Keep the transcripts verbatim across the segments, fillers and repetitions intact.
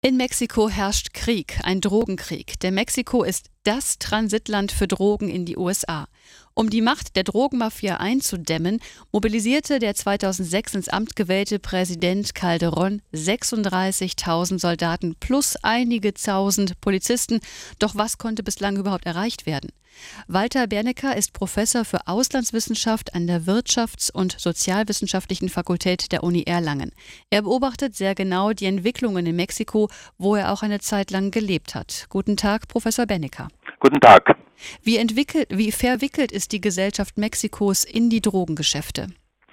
In Mexiko herrscht Krieg, ein Drogenkrieg. Denn Mexiko ist das Transitland für Drogen in die U S A. Um die Macht der Drogenmafia einzudämmen, mobilisierte der zweitausendsechs ins Amt gewählte Präsident Calderón sechsunddreißigtausend Soldaten plus einige tausend Polizisten. Doch was konnte bislang überhaupt erreicht werden? Walter Bernecker ist Professor für Auslandswissenschaft an der Wirtschafts- und Sozialwissenschaftlichen Fakultät der Uni Erlangen. Er beobachtet sehr genau die Entwicklungen in Mexiko, wo er auch eine Zeit lang gelebt hat. Guten Tag, Professor Bernecker. Guten Tag. Wie entwickelt, wie verwickelt ist die Gesellschaft Mexikos in die Drogengeschäfte?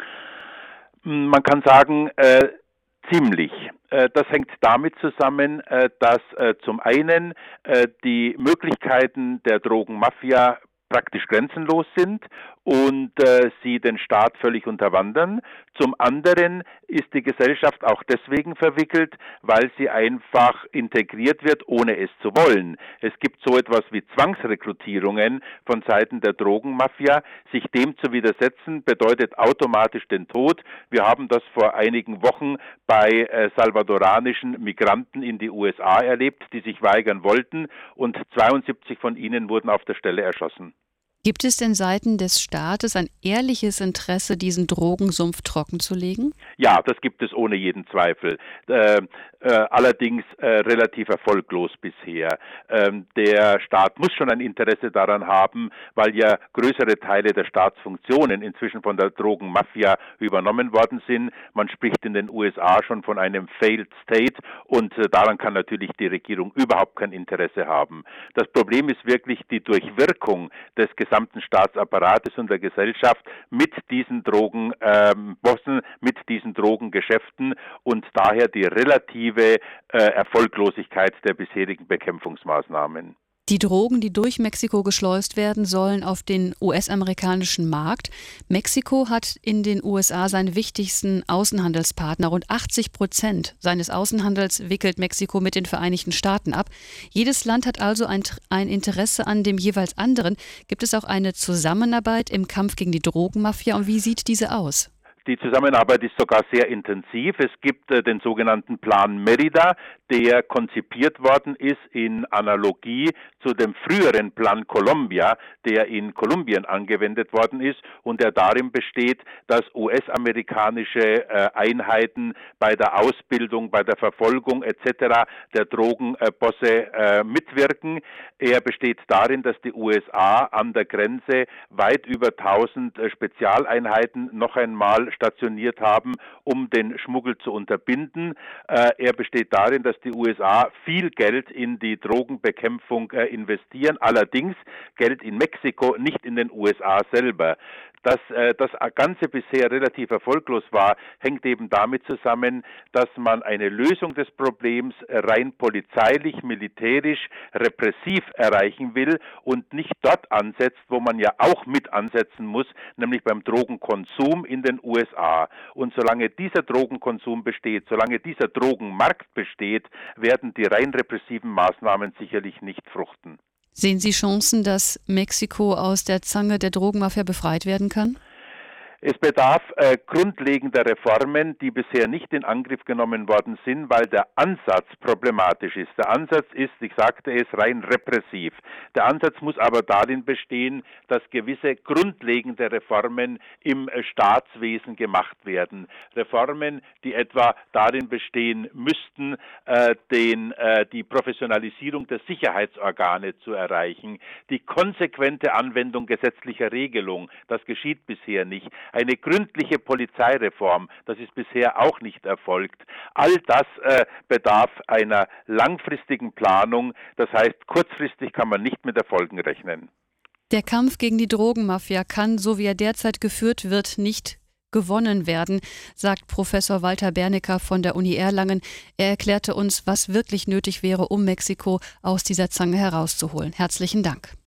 Man kann sagen, äh, ziemlich. Äh, das hängt damit zusammen, äh, dass äh, zum einen äh, die Möglichkeiten der Drogenmafia praktisch grenzenlos sind und äh, sie den Staat völlig unterwandern. Zum anderen ist die Gesellschaft auch deswegen verwickelt, weil sie einfach integriert wird, ohne es zu wollen. Es gibt so etwas wie Zwangsrekrutierungen von Seiten der Drogenmafia. Sich dem zu widersetzen, bedeutet automatisch den Tod. Wir haben das vor einigen Wochen bei äh, salvadoranischen Migranten in die U S A erlebt, die sich weigern wollten, und zweiundsiebzig von ihnen wurden auf der Stelle erschossen. Gibt es denn seitens des Staates ein ehrliches Interesse, diesen Drogensumpf trockenzulegen? Ja, das gibt es ohne jeden Zweifel. Äh, äh, allerdings äh, relativ erfolglos bisher. Ähm, der Staat muss schon ein Interesse daran haben, weil ja größere Teile der Staatsfunktionen inzwischen von der Drogenmafia übernommen worden sind. Man spricht in den U S A schon von einem Failed State und äh, daran kann natürlich die Regierung überhaupt kein Interesse haben. Das Problem ist wirklich die Durchwirkung des gesamten Staatsapparates und der Gesellschaft mit diesen Drogenbossen, ähm, mit diesen Drogengeschäften und daher die relative äh, Erfolglosigkeit der bisherigen Bekämpfungsmaßnahmen. Die Drogen, die durch Mexiko geschleust werden, sollen auf den U S-amerikanischen Markt. Mexiko hat in den U S A seinen wichtigsten Außenhandelspartner. Rund achtzig Prozent seines Außenhandels wickelt Mexiko mit den Vereinigten Staaten ab. Jedes Land hat also ein, ein Interesse an dem jeweils anderen. Gibt es auch eine Zusammenarbeit im Kampf gegen die Drogenmafia und wie sieht diese aus? Die Zusammenarbeit ist sogar sehr intensiv. Es gibt äh, den sogenannten Plan Merida, der konzipiert worden ist in Analogie zu dem früheren Plan Colombia, der in Kolumbien angewendet worden ist und der darin besteht, dass U S-amerikanische äh, Einheiten bei der Ausbildung, bei der Verfolgung et cetera der Drogenbosse äh, mitwirken. Er besteht darin, dass die U S A an der Grenze weit über tausend äh, Spezialeinheiten noch einmal stationiert haben, um den Schmuggel zu unterbinden. Äh, er besteht darin, dass die U S A viel Geld in die Drogenbekämpfung äh, investieren, allerdings Geld in Mexiko, nicht in den U S A selber. Dass äh, das Ganze bisher relativ erfolglos war, hängt eben damit zusammen, dass man eine Lösung des Problems rein polizeilich, militärisch, repressiv erreichen will und nicht dort ansetzt, wo man ja auch mit ansetzen muss, nämlich beim Drogenkonsum in den U S A. Und solange dieser Drogenkonsum besteht, solange dieser Drogenmarkt besteht, werden die rein repressiven Maßnahmen sicherlich nicht fruchten. Sehen Sie Chancen, dass Mexiko aus der Zange der Drogenmafia befreit werden kann? Es bedarf äh, grundlegender Reformen, die bisher nicht in Angriff genommen worden sind, weil der Ansatz problematisch ist. Der Ansatz ist, ich sagte es, rein repressiv. Der Ansatz muss aber darin bestehen, dass gewisse grundlegende Reformen im äh, Staatswesen gemacht werden. Reformen, die etwa darin bestehen müssten, äh, den, äh, die Professionalisierung der Sicherheitsorgane zu erreichen, die konsequente Anwendung gesetzlicher Regelung. Das geschieht bisher nicht. Eine gründliche Polizeireform, das ist bisher auch nicht erfolgt. All das äh, bedarf einer langfristigen Planung. Das heißt, kurzfristig kann man nicht mit Erfolgen rechnen. Der Kampf gegen die Drogenmafia kann, so wie er derzeit geführt wird, nicht gewonnen werden, sagt Professor Walter Bernecker von der Uni Erlangen. Er erklärte uns, was wirklich nötig wäre, um Mexiko aus dieser Zange herauszuholen. Herzlichen Dank.